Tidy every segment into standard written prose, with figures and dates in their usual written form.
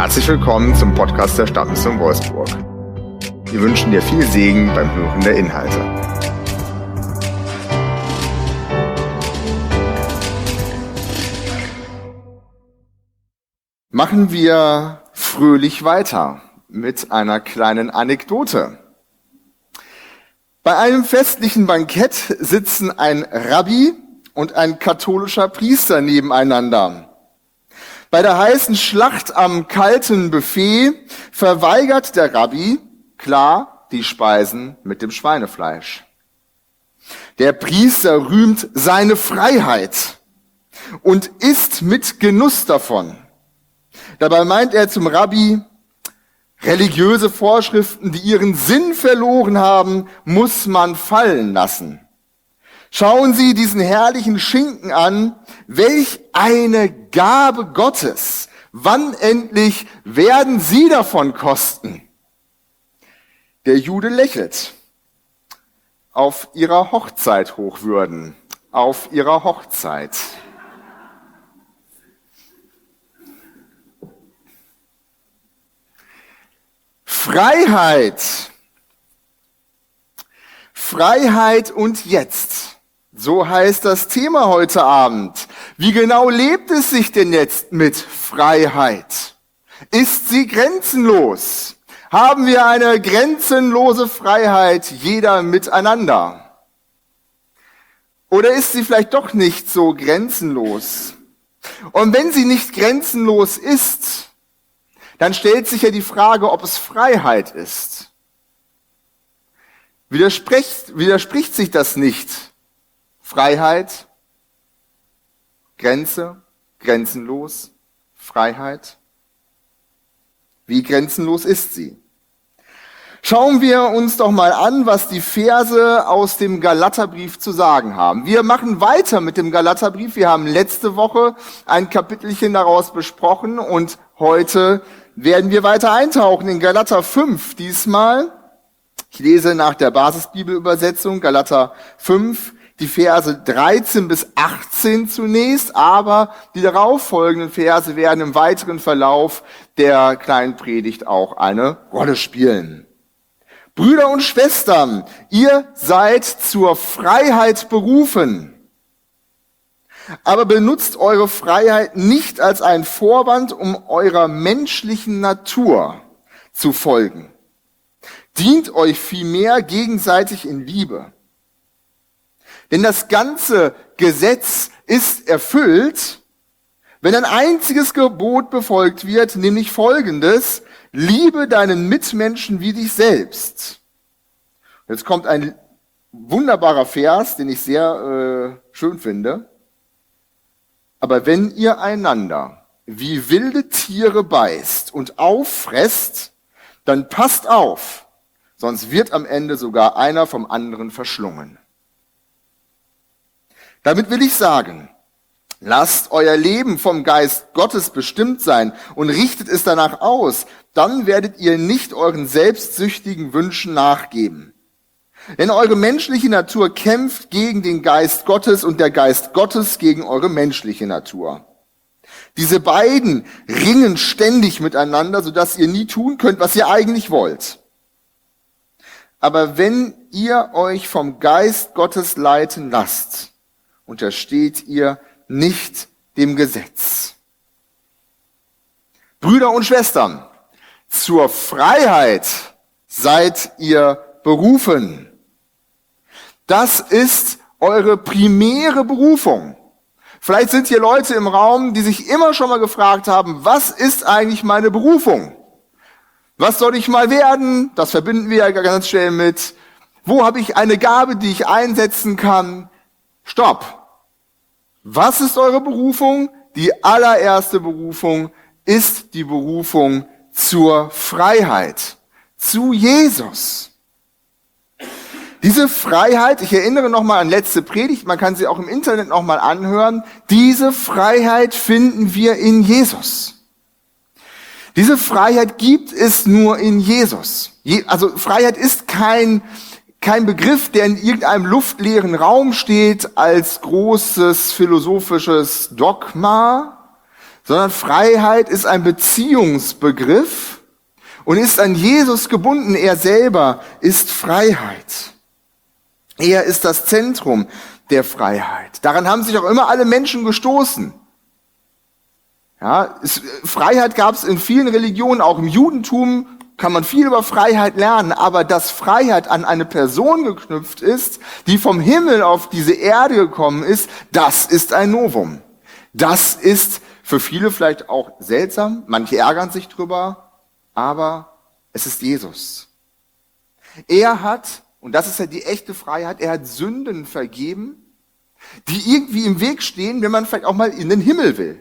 Herzlich willkommen zum Podcast der Stadtmission Wolfsburg. Wir wünschen dir viel Segen beim Hören der Inhalte. Machen wir fröhlich weiter mit einer kleinen Anekdote. Bei einem festlichen Bankett sitzen ein Rabbi und ein katholischer Priester nebeneinander. Bei der heißen Schlacht am kalten Buffet verweigert der Rabbi, klar, die Speisen mit dem Schweinefleisch. Der Priester rühmt seine Freiheit und isst mit Genuss davon. Dabei meint er zum Rabbi, religiöse Vorschriften, die ihren Sinn verloren haben, muss man fallen lassen. Schauen Sie diesen herrlichen Schinken an, welch eine Gabe Gottes. Wann endlich werden Sie davon kosten? Der Jude lächelt. Auf ihrer Hochzeit hochwürden. Auf ihrer Hochzeit. Freiheit. Freiheit und jetzt. So heißt das Thema heute Abend. Wie genau lebt es sich denn jetzt mit Freiheit? Ist sie grenzenlos? Haben wir eine grenzenlose Freiheit, jeder miteinander? Oder ist sie vielleicht doch nicht so grenzenlos? Und wenn sie nicht grenzenlos ist, dann stellt sich ja die Frage, ob es Freiheit ist. Widerspricht sich das nicht? Freiheit, Grenze, grenzenlos, Freiheit. Wie grenzenlos ist sie? Schauen wir uns doch mal an, was die Verse aus dem Galaterbrief zu sagen haben. Wir machen weiter mit dem Galaterbrief. Wir haben letzte Woche ein Kapitelchen daraus besprochen und heute werden wir weiter eintauchen in Galater 5 diesmal. Ich lese nach der Basisbibelübersetzung Galater 5, die Verse 13 bis 18 zunächst, aber die darauffolgenden Verse werden im weiteren Verlauf der kleinen Predigt auch eine Rolle spielen. Brüder und Schwestern, ihr seid zur Freiheit berufen. Aber benutzt eure Freiheit nicht als ein Vorwand, um eurer menschlichen Natur zu folgen. Dient euch vielmehr gegenseitig in Liebe. Denn das ganze Gesetz ist erfüllt, wenn ein einziges Gebot befolgt wird, nämlich folgendes: Liebe deinen Mitmenschen wie dich selbst. Jetzt kommt ein wunderbarer Vers, den ich sehr schön finde. Aber wenn ihr einander wie wilde Tiere beißt und auffresst, dann passt auf, sonst wird am Ende sogar einer vom anderen verschlungen. Damit will ich sagen, lasst euer Leben vom Geist Gottes bestimmt sein und richtet es danach aus, dann werdet ihr nicht euren selbstsüchtigen Wünschen nachgeben. Denn eure menschliche Natur kämpft gegen den Geist Gottes und der Geist Gottes gegen eure menschliche Natur. Diese beiden ringen ständig miteinander, sodass ihr nie tun könnt, was ihr eigentlich wollt. Aber wenn ihr euch vom Geist Gottes leiten lasst, untersteht ihr nicht dem Gesetz. Brüder und Schwestern, zur Freiheit seid ihr berufen. Das ist eure primäre Berufung. Vielleicht sind hier Leute im Raum, die sich immer schon mal gefragt haben, was ist eigentlich meine Berufung? Was soll ich mal werden? Das verbinden wir ja ganz schnell mit. Wo habe ich eine Gabe, die ich einsetzen kann? Stopp! Was ist eure Berufung? Die allererste Berufung ist die Berufung zur Freiheit, zu Jesus. Diese Freiheit, ich erinnere nochmal an letzte Predigt, man kann sie auch im Internet nochmal anhören, diese Freiheit finden wir in Jesus. Diese Freiheit gibt es nur in Jesus. Also Freiheit ist kein Begriff, der in irgendeinem luftleeren Raum steht als großes philosophisches Dogma, sondern Freiheit ist ein Beziehungsbegriff und ist an Jesus gebunden. Er selber ist Freiheit. Er ist das Zentrum der Freiheit. Daran haben sich auch immer alle Menschen gestoßen. Ja, Freiheit gab es in vielen Religionen, auch im Judentum kann man viel über Freiheit lernen, aber dass Freiheit an eine Person geknüpft ist, die vom Himmel auf diese Erde gekommen ist, das ist ein Novum. Das ist für viele vielleicht auch seltsam, manche ärgern sich drüber, aber es ist Jesus. Er hat, und das ist ja die echte Freiheit, er hat Sünden vergeben, die irgendwie im Weg stehen, wenn man vielleicht auch mal in den Himmel will.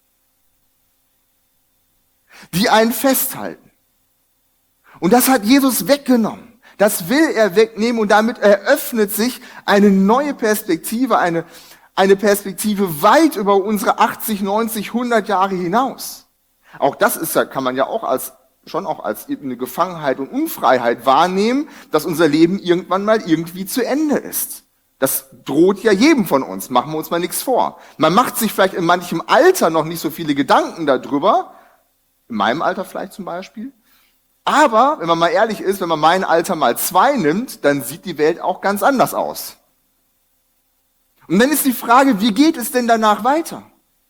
Die einen festhalten. Und das hat Jesus weggenommen. Das will er wegnehmen und damit eröffnet sich eine neue Perspektive, eine Perspektive weit über unsere 80, 90, 100 Jahre hinaus. Auch das ist ja, kann man ja auch schon als eine Gefangenheit und Unfreiheit wahrnehmen, dass unser Leben irgendwann mal irgendwie zu Ende ist. Das droht ja jedem von uns, machen wir uns mal nichts vor. Man macht sich vielleicht in manchem Alter noch nicht so viele Gedanken darüber, in meinem Alter vielleicht zum Beispiel. Aber, wenn man mal ehrlich ist, wenn man mein Alter mal 2 nimmt, dann sieht die Welt auch ganz anders aus. Und dann ist die Frage, wie geht es denn danach weiter?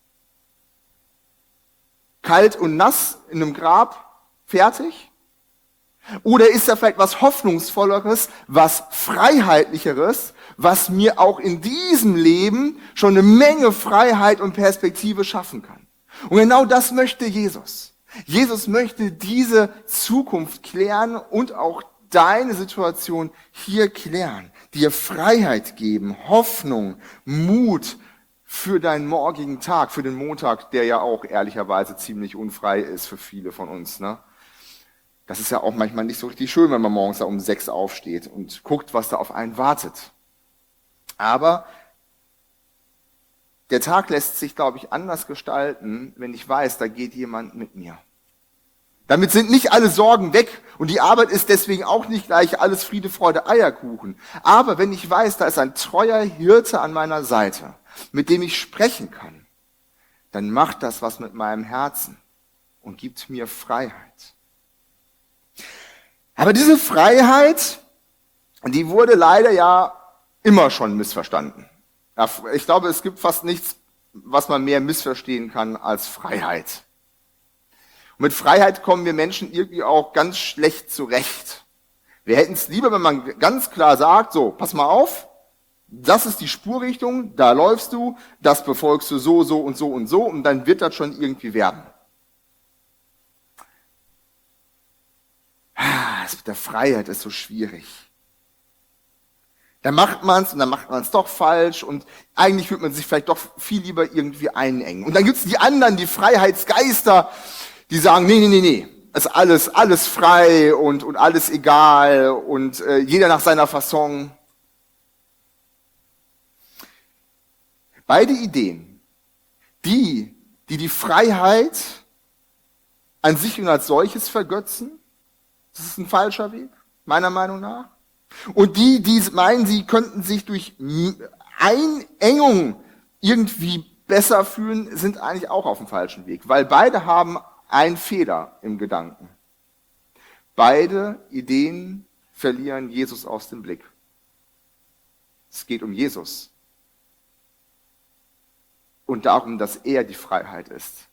Kalt und nass in einem Grab, fertig? Oder ist da vielleicht was Hoffnungsvolleres, was Freiheitlicheres, was mir auch in diesem Leben schon eine Menge Freiheit und Perspektive schaffen kann? Und genau das möchte Jesus. Jesus möchte diese Zukunft klären und auch deine Situation hier klären, dir Freiheit geben, Hoffnung, Mut für deinen morgigen Tag, für den Montag, der ja auch ehrlicherweise ziemlich unfrei ist für viele von uns. Ne? Das ist ja auch manchmal nicht so richtig schön, wenn man morgens da um 6 aufsteht und guckt, was da auf einen wartet. Aber der Tag lässt sich, glaube ich, anders gestalten, wenn ich weiß, da geht jemand mit mir. Damit sind nicht alle Sorgen weg und die Arbeit ist deswegen auch nicht gleich alles Friede, Freude, Eierkuchen. Aber wenn ich weiß, da ist ein treuer Hirte an meiner Seite, mit dem ich sprechen kann, dann macht das was mit meinem Herzen und gibt mir Freiheit. Aber diese Freiheit, die wurde leider ja immer schon missverstanden. Ich glaube, es gibt fast nichts, was man mehr missverstehen kann als Freiheit. Und mit Freiheit kommen wir Menschen irgendwie auch ganz schlecht zurecht. Wir hätten es lieber, wenn man ganz klar sagt, so, pass mal auf, das ist die Spurrichtung, da läufst du, das befolgst du so, so und so und dann wird das schon irgendwie werden. Das mit der Freiheit ist so schwierig. Dann macht man es und dann macht man es doch falsch und eigentlich würde man sich vielleicht doch viel lieber irgendwie einengen. Und dann gibt's die anderen, die Freiheitsgeister, die sagen, nee, ist alles frei und alles egal und jeder nach seiner Fasson. Beide Ideen, die Freiheit an sich und als solches vergötzen, das ist ein falscher Weg, meiner Meinung nach. Und die meinen, sie könnten sich durch Einengung irgendwie besser fühlen, sind eigentlich auch auf dem falschen Weg, weil beide haben einen Fehler im Gedanken. Beide Ideen verlieren Jesus aus dem Blick. Es geht um Jesus und darum, dass er die Freiheit ist.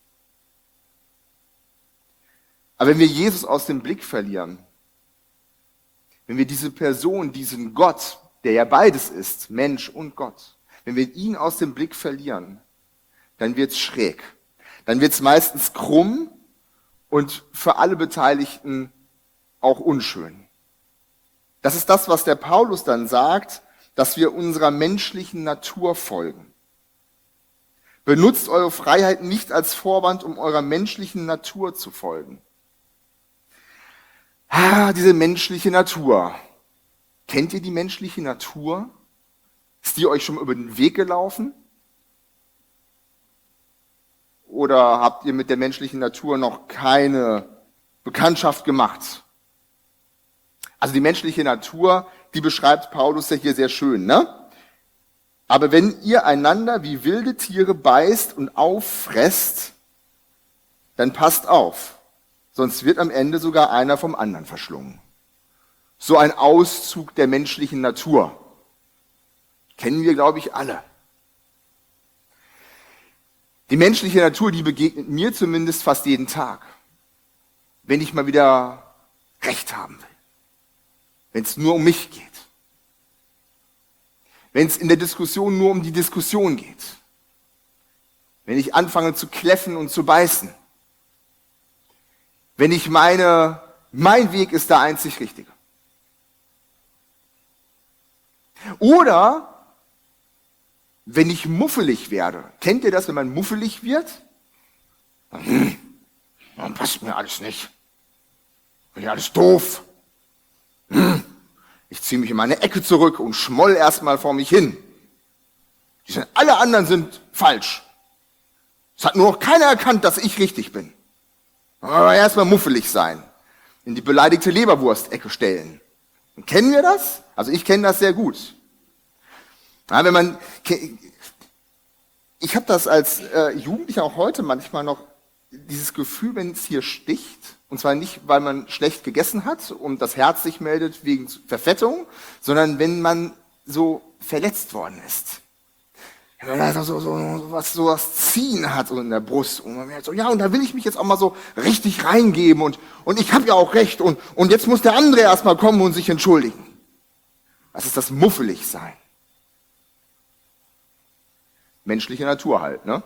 Aber wenn wir Jesus aus dem Blick verlieren, wenn wir diese Person, diesen Gott, der ja beides ist, Mensch und Gott, wenn wir ihn aus dem Blick verlieren, dann wird's schräg. Dann wird's meistens krumm und für alle Beteiligten auch unschön. Das ist das, was der Paulus dann sagt, dass wir unserer menschlichen Natur folgen. Benutzt eure Freiheit nicht als Vorwand, um eurer menschlichen Natur zu folgen. Diese menschliche Natur. Kennt ihr die menschliche Natur? Ist die euch schon über den Weg gelaufen? Oder habt ihr mit der menschlichen Natur noch keine Bekanntschaft gemacht? Also die menschliche Natur, die beschreibt Paulus ja hier sehr schön, ne? Aber wenn ihr einander wie wilde Tiere beißt und auffresst, dann passt auf, sonst wird am Ende sogar einer vom anderen verschlungen. So ein Auszug der menschlichen Natur. Kennen wir, glaube ich, alle. Die menschliche Natur, die begegnet mir zumindest fast jeden Tag. Wenn ich mal wieder Recht haben will. Wenn es nur um mich geht. Wenn es in der Diskussion nur um die Diskussion geht. Wenn ich anfange zu kläffen und zu beißen. Wenn ich meine, mein Weg ist der einzig richtige. Oder wenn ich muffelig werde. Kennt ihr das, wenn man muffelig wird? Dann passt mir alles nicht. Bin ja alles doof. Ich ziehe mich in meine Ecke zurück und schmoll erstmal vor mich hin. Alle anderen sind falsch. Es hat nur noch keiner erkannt, dass ich richtig bin. Aber erstmal muffelig sein. In die beleidigte Leberwurst-Ecke stellen. Und kennen wir das? Also ich kenne das sehr gut. Ja, ich habe das als Jugendlicher auch heute manchmal noch, dieses Gefühl, wenn es hier sticht, und zwar nicht, weil man schlecht gegessen hat und das Herz sich meldet wegen Verfettung, sondern wenn man so verletzt worden ist. Wenn man so was Ziehen hat so in der Brust und man merkt so, ja, und da will ich mich jetzt auch mal so richtig reingeben und ich habe ja auch recht und jetzt muss der andere erstmal kommen und sich entschuldigen. Das ist das Muffeligsein. Menschliche Natur halt, ne?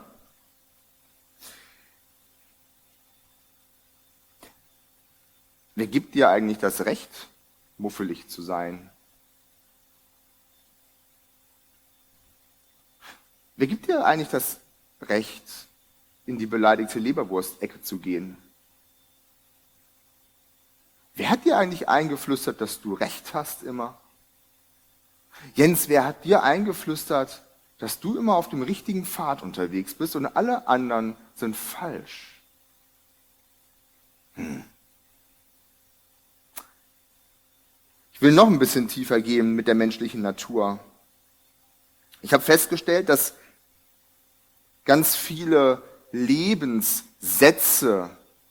Wer gibt dir eigentlich das Recht, muffelig zu sein? Wer gibt dir eigentlich das Recht, in die beleidigte Leberwurst-Ecke zu gehen? Wer hat dir eigentlich eingeflüstert, dass du Recht hast immer? Jens, wer hat dir eingeflüstert, dass du immer auf dem richtigen Pfad unterwegs bist und alle anderen sind falsch? Ich will noch ein bisschen tiefer gehen mit der menschlichen Natur. Ich habe festgestellt, dass ganz viele Lebenssätze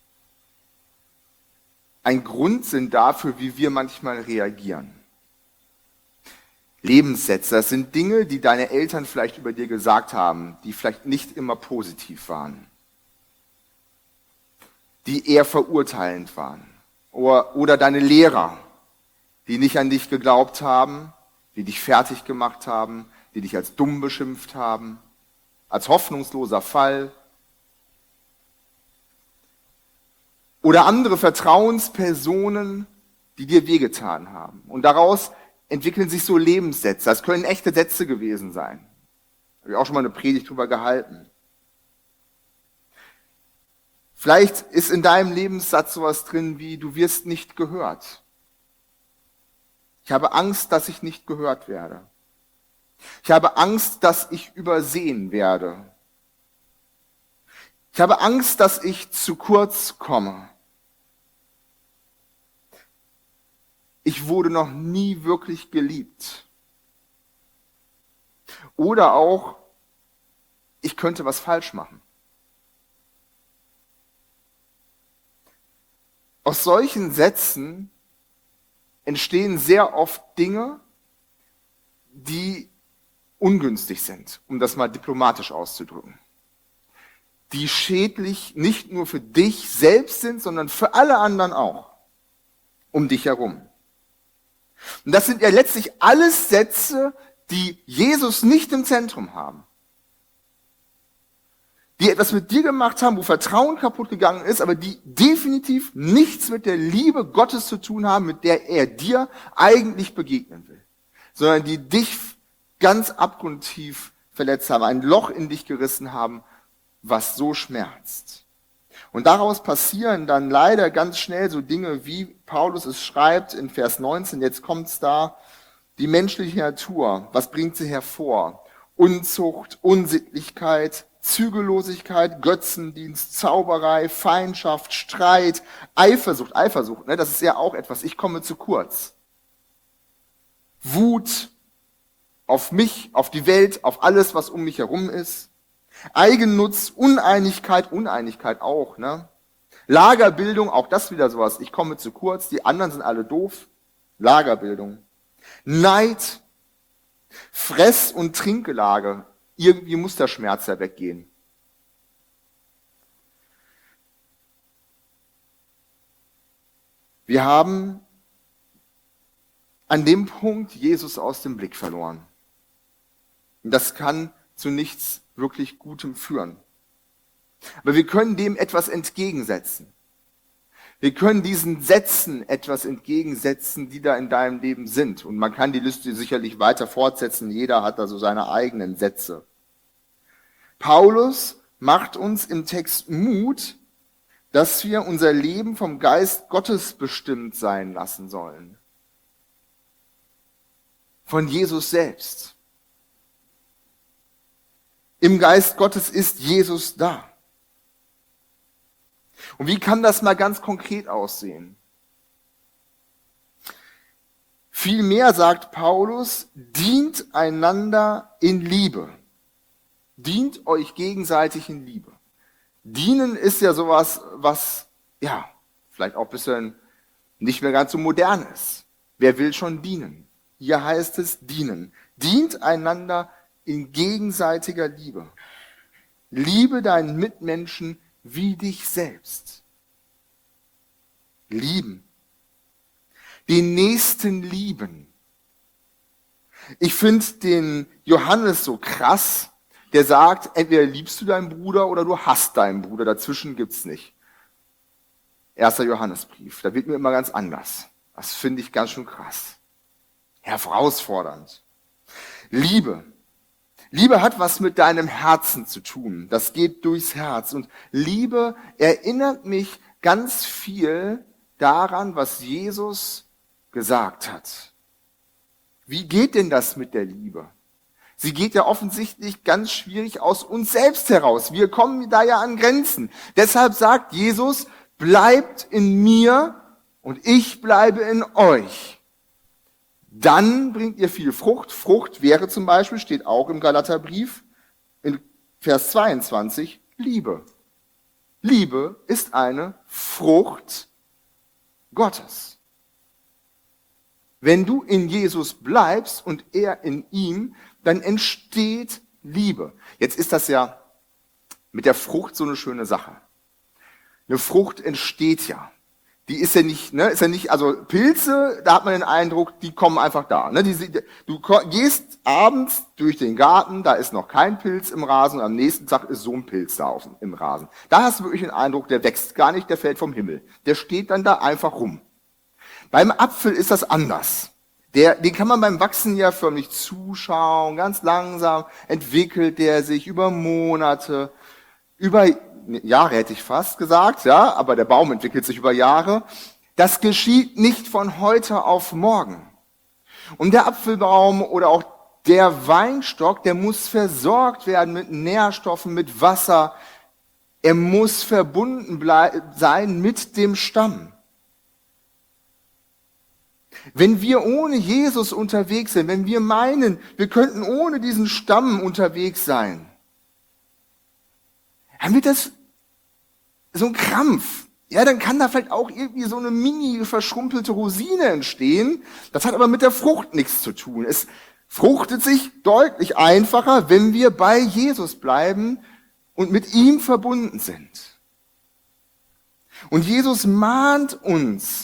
ein Grund sind dafür, wie wir manchmal reagieren. Lebenssätze, das sind Dinge, die deine Eltern vielleicht über dir gesagt haben, die vielleicht nicht immer positiv waren, die eher verurteilend waren. Oder deine Lehrer, die nicht an dich geglaubt haben, die dich fertig gemacht haben, die dich als dumm beschimpft haben, als hoffnungsloser Fall. Oder andere Vertrauenspersonen, die dir wehgetan haben. Und daraus entwickeln sich so Lebenssätze. Das können echte Sätze gewesen sein. Habe ich auch schon mal eine Predigt drüber gehalten. Vielleicht ist in deinem Lebenssatz sowas drin wie, du wirst nicht gehört. Ich habe Angst, dass ich nicht gehört werde. Ich habe Angst, dass ich übersehen werde. Ich habe Angst, dass ich zu kurz komme. Ich wurde noch nie wirklich geliebt. Oder auch, ich könnte was falsch machen. Aus solchen Sätzen entstehen sehr oft Dinge, die ungünstig sind, um das mal diplomatisch auszudrücken. Die schädlich nicht nur für dich selbst sind, sondern für alle anderen auch, um dich herum. Und das sind ja letztlich alles Sätze, die Jesus nicht im Zentrum haben. Die etwas mit dir gemacht haben, wo Vertrauen kaputt gegangen ist, aber die definitiv nichts mit der Liebe Gottes zu tun haben, mit der er dir eigentlich begegnen will. Sondern die dich ganz abgrundtief verletzt haben, ein Loch in dich gerissen haben, was so schmerzt. Und daraus passieren dann leider ganz schnell so Dinge, wie Paulus es schreibt in Vers 19, jetzt kommt's da, die menschliche Natur, was bringt sie hervor? Unzucht, Unsittlichkeit, Zügellosigkeit, Götzendienst, Zauberei, Feindschaft, Streit, Eifersucht, ne, das ist ja auch etwas, ich komme zu kurz. Wut auf mich, auf die Welt, auf alles, was um mich herum ist. Eigennutz, Uneinigkeit auch, ne? Lagerbildung, auch das wieder sowas. Ich komme zu kurz, die anderen sind alle doof. Lagerbildung. Neid, Fress- und Trinkgelage. Irgendwie muss der Schmerz ja weggehen. Wir haben an dem Punkt Jesus aus dem Blick verloren. Und das kann zu nichts wirklich Gutem führen. Aber wir können dem etwas entgegensetzen. Wir können diesen Sätzen etwas entgegensetzen, die da in deinem Leben sind. Und man kann die Liste sicherlich weiter fortsetzen. Jeder hat da so seine eigenen Sätze. Paulus macht uns im Text Mut, dass wir unser Leben vom Geist Gottes bestimmt sein lassen sollen. Von Jesus selbst. Im Geist Gottes ist Jesus da. Und wie kann das mal ganz konkret aussehen? Vielmehr sagt Paulus, dient einander in Liebe. Dient euch gegenseitig in Liebe. Dienen ist ja sowas, was, ja, vielleicht auch ein bisschen nicht mehr ganz so modern ist. Wer will schon dienen? Hier heißt es dienen. Dient einander in gegenseitiger Liebe. Liebe deinen Mitmenschen wie dich selbst. Lieben. Den Nächsten lieben. Ich finde den Johannes so krass, der sagt, entweder liebst du deinen Bruder oder du hasst deinen Bruder. Dazwischen gibt's nicht. 1. Johannesbrief. Da wird mir immer ganz anders. Das finde ich ganz schön krass. Herausfordernd. Liebe. Liebe hat was mit deinem Herzen zu tun. Das geht durchs Herz. Und Liebe erinnert mich ganz viel daran, was Jesus gesagt hat. Wie geht denn das mit der Liebe? Sie geht ja offensichtlich ganz schwierig aus uns selbst heraus. Wir kommen da ja an Grenzen. Deshalb sagt Jesus, bleibt in mir und ich bleibe in euch. Dann bringt ihr viel Frucht. Frucht wäre zum Beispiel, steht auch im Galaterbrief, in Vers 22, Liebe. Liebe ist eine Frucht Gottes. Wenn du in Jesus bleibst und er in ihm, dann entsteht Liebe. Jetzt ist das ja mit der Frucht so eine schöne Sache. Eine Frucht entsteht ja. Die ist ja nicht, also Pilze, da hat man den Eindruck, die kommen einfach da. Du gehst abends durch den Garten, da ist noch kein Pilz im Rasen und am nächsten Tag ist so ein Pilz da im Rasen. Da hast du wirklich den Eindruck, der wächst gar nicht, der fällt vom Himmel. Der steht dann da einfach rum. Beim Apfel ist das anders. Den kann man beim Wachsen ja förmlich zuschauen, ganz langsam entwickelt der sich über Monate, über Jahre hätte ich fast gesagt, ja, aber der Baum entwickelt sich über Jahre. Das geschieht nicht von heute auf morgen. Und der Apfelbaum oder auch der Weinstock, der muss versorgt werden mit Nährstoffen, mit Wasser. Er muss verbunden sein mit dem Stamm. Wenn wir ohne Jesus unterwegs sind, wenn wir meinen, wir könnten ohne diesen Stamm unterwegs sein, dann wird das so ein Krampf. Ja, dann kann da vielleicht auch irgendwie so eine mini verschrumpelte Rosine entstehen. Das hat aber mit der Frucht nichts zu tun. Es fruchtet sich deutlich einfacher, wenn wir bei Jesus bleiben und mit ihm verbunden sind. Und Jesus mahnt uns,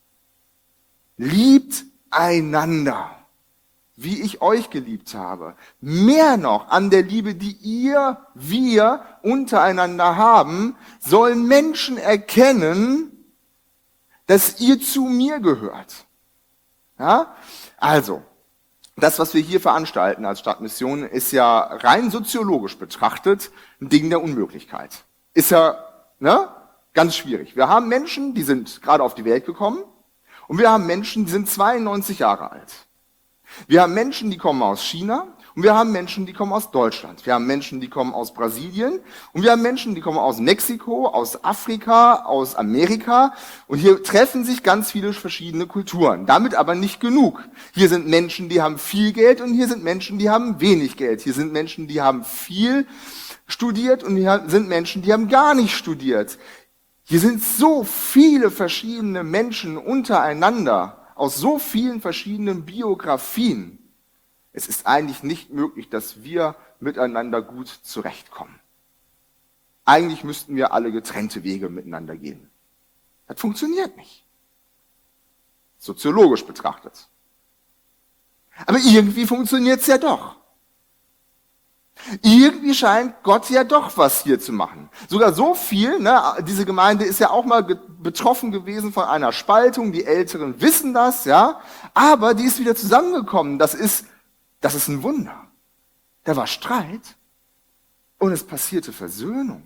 liebt einander, wie ich euch geliebt habe. Mehr noch an der Liebe, die wir untereinander haben, sollen Menschen erkennen, dass ihr zu mir gehört. Ja? Also, das, was wir hier veranstalten als Stadtmission, ist ja rein soziologisch betrachtet ein Ding der Unmöglichkeit. Ist ja ganz schwierig. Wir haben Menschen, die sind gerade auf die Welt gekommen, und wir haben Menschen, die sind 92 Jahre alt. Wir haben Menschen, die kommen aus China und wir haben Menschen, die kommen aus Deutschland. Wir haben Menschen, die kommen aus Brasilien und wir haben Menschen, die kommen aus Mexiko, aus Afrika, aus Amerika. Und hier treffen sich ganz viele verschiedene Kulturen. Damit aber nicht genug. Hier sind Menschen, die haben viel Geld und hier sind Menschen, die haben wenig Geld. Hier sind Menschen, die haben viel studiert und hier sind Menschen, die haben gar nicht studiert. Hier sind so viele verschiedene Menschen untereinander, aus so vielen verschiedenen Biografien. Es ist eigentlich nicht möglich, dass wir miteinander gut zurechtkommen. Eigentlich müssten wir alle getrennte Wege miteinander gehen. Das funktioniert nicht. Soziologisch betrachtet. Aber irgendwie funktioniert es ja doch. Irgendwie scheint Gott ja doch was hier zu machen. Sogar so viel, diese Gemeinde ist ja auch mal betroffen gewesen von einer Spaltung, die Älteren wissen das, ja, aber die ist wieder zusammengekommen. Das ist ein Wunder. Da war Streit und es passierte Versöhnung.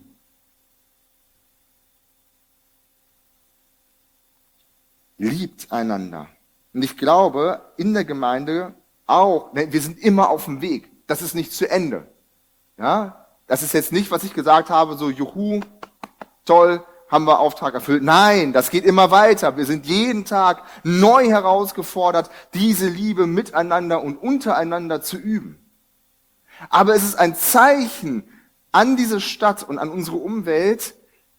Liebt einander. Und ich glaube, in der Gemeinde auch, wir sind immer auf dem Weg. Das ist nicht zu Ende. Ja, das ist jetzt nicht, was ich gesagt habe, so juhu, toll, haben wir Auftrag erfüllt. Nein, das geht immer weiter. Wir sind jeden Tag neu herausgefordert, diese Liebe miteinander und untereinander zu üben. Aber es ist ein Zeichen an diese Stadt und an unsere Umwelt,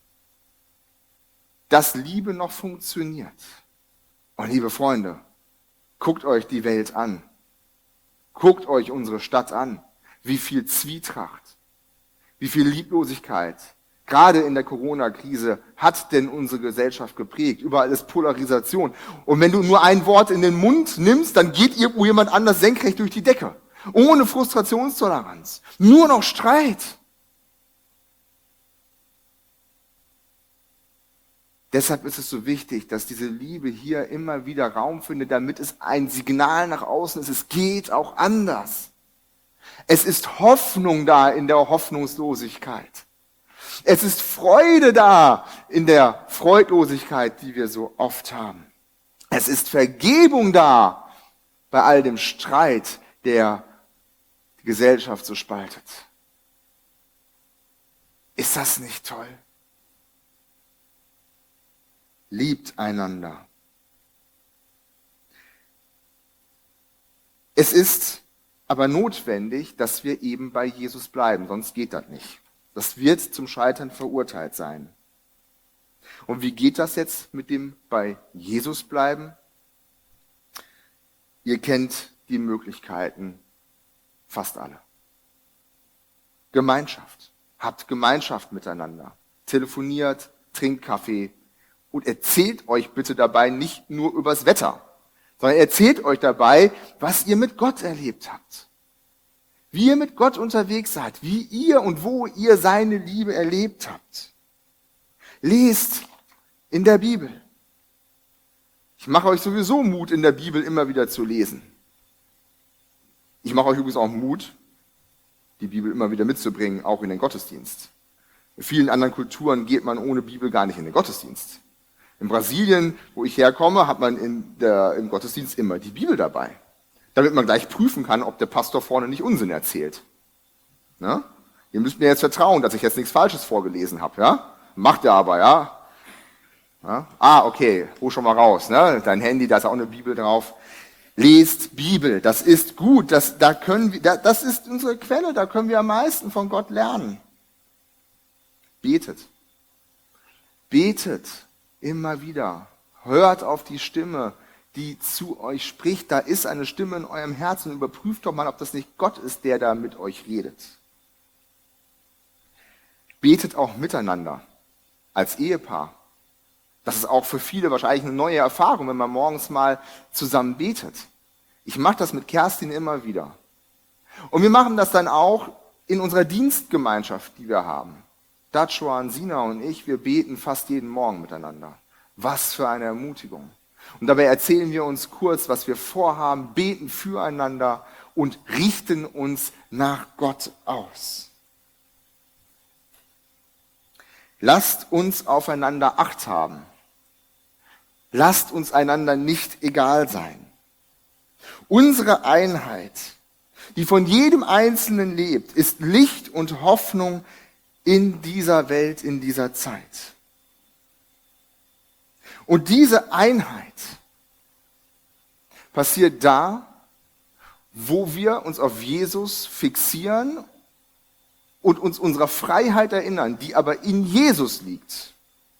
dass Liebe noch funktioniert. Und liebe Freunde, guckt euch die Welt an. Guckt euch unsere Stadt an. Wie viel Zwietracht, wie viel Lieblosigkeit, gerade in der Corona-Krise, hat denn unsere Gesellschaft geprägt. Überall ist Polarisation. Und wenn du nur ein Wort in den Mund nimmst, dann geht irgendwo jemand anders senkrecht durch die Decke. Ohne Frustrationstoleranz. Nur noch Streit. Deshalb ist es so wichtig, dass diese Liebe hier immer wieder Raum findet, damit es ein Signal nach außen ist. Es geht auch anders. Es ist Hoffnung da in der Hoffnungslosigkeit. Es ist Freude da in der Freudlosigkeit, die wir so oft haben. Es ist Vergebung da bei all dem Streit, der die Gesellschaft so spaltet. Ist das nicht toll? Liebt einander. Es ist aber notwendig, dass wir eben bei Jesus bleiben, sonst geht das nicht. Das wird zum Scheitern verurteilt sein. Und wie geht das jetzt mit dem bei Jesus bleiben? Ihr kennt die Möglichkeiten fast alle. Gemeinschaft. Habt Gemeinschaft miteinander. Telefoniert, trinkt Kaffee und erzählt euch bitte dabei nicht nur übers Wetter, sondern erzählt euch dabei, was ihr mit Gott erlebt habt. Wie ihr mit Gott unterwegs seid, wie ihr und wo ihr seine Liebe erlebt habt. Lest in der Bibel. Ich mache euch sowieso Mut, in der Bibel immer wieder zu lesen. Ich mache euch übrigens auch Mut, die Bibel immer wieder mitzubringen, auch in den Gottesdienst. In vielen anderen Kulturen geht man ohne Bibel gar nicht in den Gottesdienst. In Brasilien, wo ich herkomme, hat man im Gottesdienst immer die Bibel dabei. Damit man gleich prüfen kann, ob der Pastor vorne nicht Unsinn erzählt. Ja? Ihr müsst mir jetzt vertrauen, dass ich jetzt nichts Falsches vorgelesen habe. Ja? Macht er aber, ja? Ja? Ah, okay, hol schon mal raus. Ne? Dein Handy, da ist auch eine Bibel drauf. Lest Bibel, das ist gut. Das ist unsere Quelle, da können wir am meisten von Gott lernen. Betet. Betet immer wieder. Hört auf die Stimme, die zu euch spricht. Da ist eine Stimme in eurem Herzen. Überprüft doch mal, ob das nicht Gott ist, der da mit euch redet. Betet auch miteinander, als Ehepaar. Das ist auch für viele wahrscheinlich eine neue Erfahrung, wenn man morgens mal zusammen betet. Ich mache das mit Kerstin immer wieder. Und wir machen das dann auch in unserer Dienstgemeinschaft, die wir haben. Dachuan, Sina und ich, wir beten fast jeden Morgen miteinander. Was für eine Ermutigung. Und dabei erzählen wir uns kurz, was wir vorhaben, beten füreinander und richten uns nach Gott aus. Lasst uns aufeinander Acht haben. Lasst uns einander nicht egal sein. Unsere Einheit, die von jedem Einzelnen lebt, ist Licht und Hoffnung in dieser Welt, in dieser Zeit. Und diese Einheit passiert da, wo wir uns auf Jesus fixieren und uns unserer Freiheit erinnern, die aber in Jesus liegt.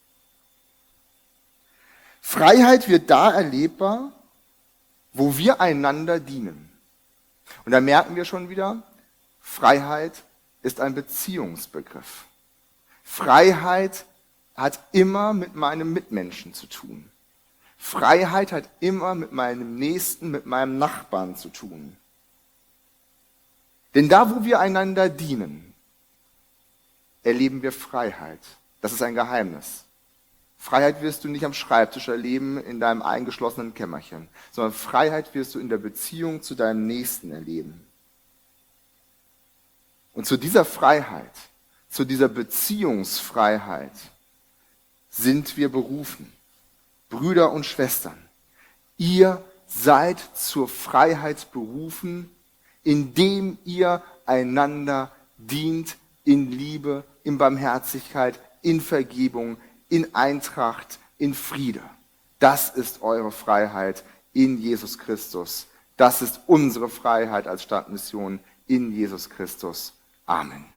Freiheit wird da erlebbar, wo wir einander dienen. Und da merken wir schon wieder, Freiheit ist ein Beziehungsbegriff. Freiheit hat immer mit meinem Mitmenschen zu tun. Freiheit hat immer mit meinem Nächsten, mit meinem Nachbarn zu tun. Denn da, wo wir einander dienen, erleben wir Freiheit. Das ist ein Geheimnis. Freiheit wirst du nicht am Schreibtisch erleben, in deinem eingeschlossenen Kämmerchen, sondern Freiheit wirst du in der Beziehung zu deinem Nächsten erleben. Und zu dieser Freiheit, zu dieser Beziehungsfreiheit sind wir berufen. Brüder und Schwestern, ihr seid zur Freiheit berufen, indem ihr einander dient in Liebe, in Barmherzigkeit, in Vergebung, in Eintracht, in Friede. Das ist eure Freiheit in Jesus Christus. Das ist unsere Freiheit als Stadtmission in Jesus Christus. Amen.